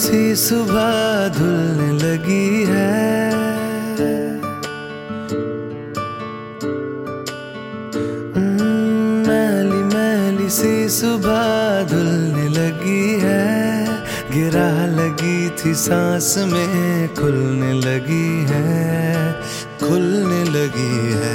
सी सुबह धुलने लगी है। मैली मैली सी सुबह धुलने लगी है। गिरा लगी थी सांस में खुलने लगी है, खुलने लगी है।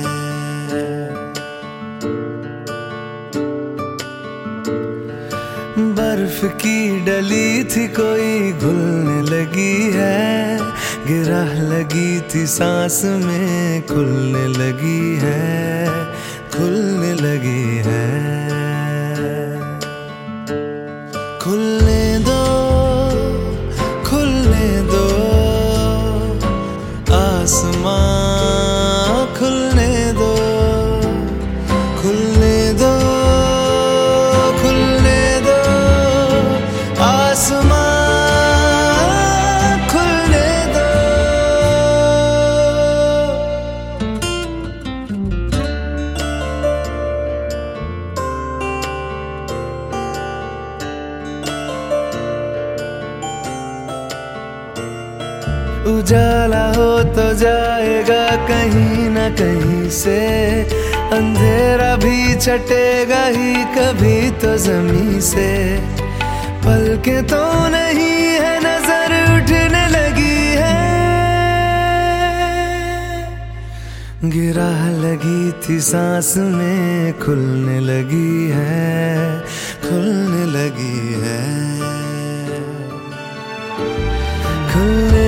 बर्फ की डली थी कोई घुलने लगी है। गिरा लगी थी सांस में खुलने लगी है, खुलने लगी है। खुलने दो, खुलने दो आसमां, खुलने दो, खुलने दो, खुलने दो आसमां, खुलने दो। उजाला हो तो जाएगा कहीं न कहीं से, अंधेरा भी छटेगा ही कभी तो ज़मीं से। पलकें तो नहीं है नजर उठने लगी है। गिरा लगी थी सांस में खुलने लगी है, खुलने लगी है। खुलने